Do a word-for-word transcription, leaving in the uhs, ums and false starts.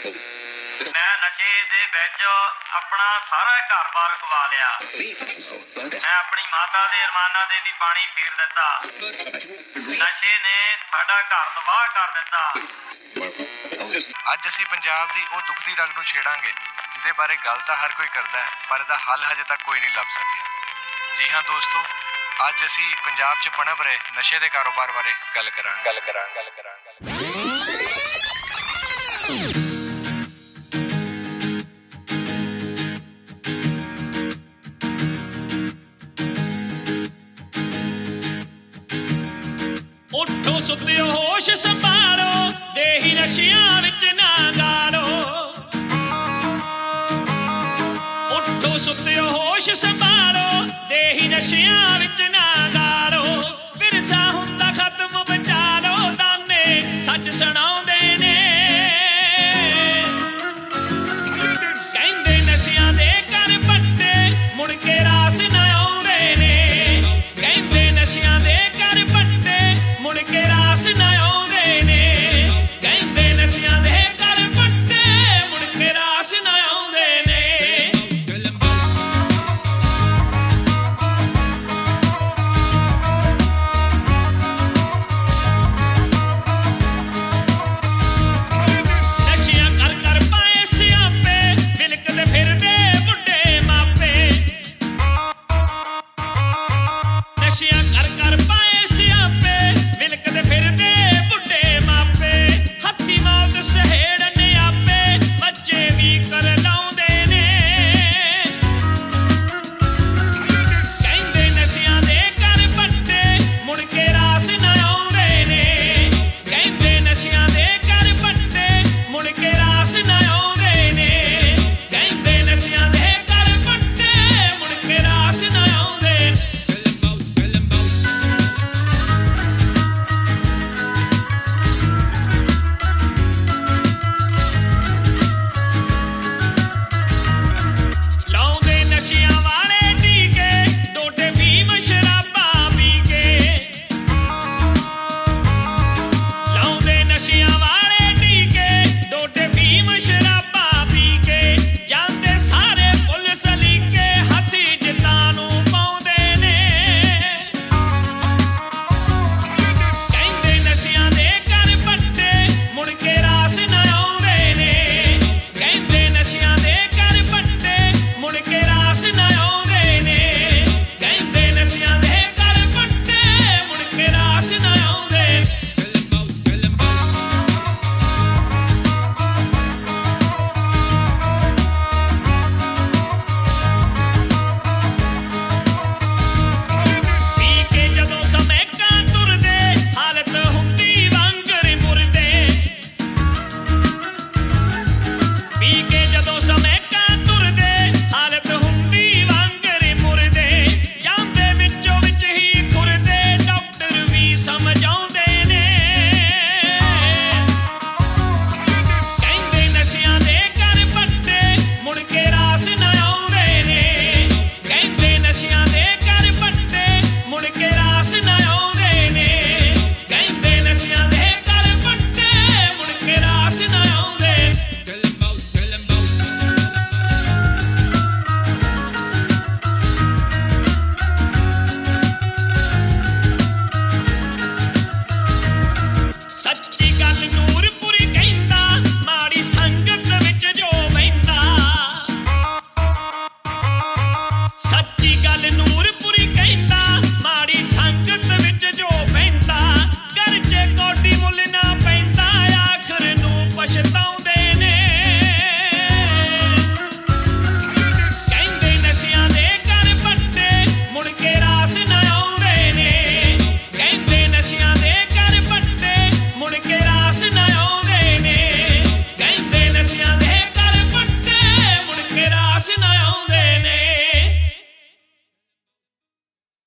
ਮੈਂ ਨਸ਼ੇ ਦੇ ਵਿੱਚ ਆਪਣਾ ਸਾਰਾ ਘਰ-ਬਾਰ ਗਵਾ ਲਿਆ। ਮੈਂ ਆਪਣੀ ਮਾਤਾ ਦੇ ਅਰਮਾਨਾਂ ਦੇ ਵੀ ਪਾਣੀ ਫੇਰ ਦਿੱਤਾ। ਨਸ਼ੇ ਨੇ ਸਾਡਾ ਘਰ ਤਬਾਹ ਕਰ ਦਿੱਤਾ। ਅੱਜ ਅਸੀਂ ਪੰਜਾਬ ਦੀ ਉਹ ਦੁਖਦੀ ਰਗ ਨੂੰ ਛੇੜਾਂਗੇ ਜਿਹਦੇ ਬਾਰੇ ਗੱਲ ਤਾਂ ਹਰ ਕੋਈ ਕਰਦਾ ਹੈ, ਪਰ ਇਹਦਾ ਹੱਲ ਹਜੇ ਤੱਕ ਕੋਈ ਨਹੀਂ ਲੱਭ ਸਕਿਆ। ਜੀ ਹਾਂ ਦੋਸਤੋ, ਅੱਜ ਅਸੀਂ ਪੰਜਾਬ 'ਚ ਪਨਪ ਰਹੇ ਨਸ਼ੇ ਦੇ ਕਾਰੋਬਾਰ ਬਾਰੇ ਗੱਲ ਕਰਾਂਗੇ ਗੱਲ ਕਰਾਂਗੇ ਗੱਲ ਕਰਾਂਗੇ ਉੱਠੋ ਸੁੱਤਿਓ ਹੋਸ਼ ਸੰਭਾਲੋ, ਦੇਹੀ ਨਸ਼ਿਆਂ ਵਿੱਚ